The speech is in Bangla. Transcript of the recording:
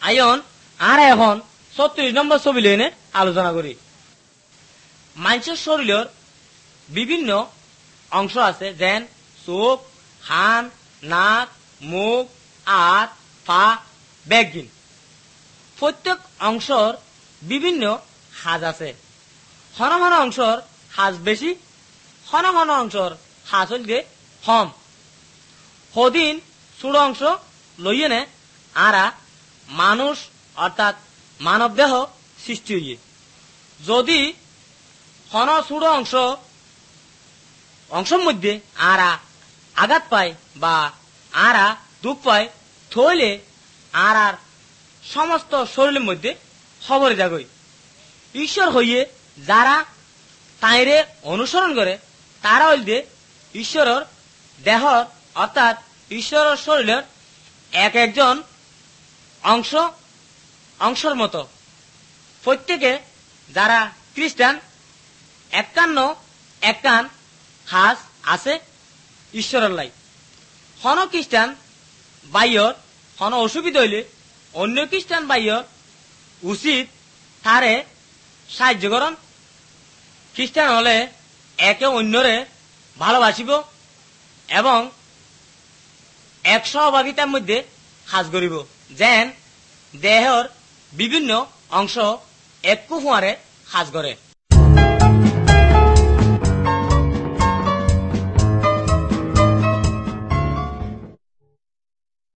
আইন আর এখন 36 নম্বর ছবি লইনে আলোচনা করি। মানুষের শরীরের বিভিন্ন অংশ আছে, যেন চোখ, কান, নাক, মুখ, হাত, পা, বেগিন। প্রত্যেক অংশর বিভিন্ন হাজ আছে। হন হন অংশর হাজ বেশি, হন হন অংশর হাজ হইলে কম। সদিন ছোট অংশ লইয়েনে আরা মানুষ অর্থাৎ মানব দেহ সৃষ্টি হইয়ে। যদি হন ছোট অংশের মধ্যে আরা আঘাত পায় বা আরা দুঃখ পায়, থইলে আর সমস্ত শরীরের মধ্যে খবরে যাগই। ঈশ্বর হইয়ে যারা তাইরে অনুসরণ করে তারা হইলে ঈশ্বরের দেহর অর্থাৎ ঈশ্বরের শরীরের এক একজন অংশের মতো। প্রত্যেকে যারা খ্রিস্টান একান হাজ আছে ঈশ্বরের লাই। হন খ্রিস্টান বাইয়র হন অসুবিধা হইলে অন্য খ্রিস্টান বাইয়র উচিত তারে সাহায্য করন। খ্রিস্টান হলে একে অন্যরে ভালোবাসিব এবং এক সহভাগিতার মধ্যে কাজ করিব, যেন দেহর বিভিন্ন অংশ এক কুফুয়ারে কাজ করে।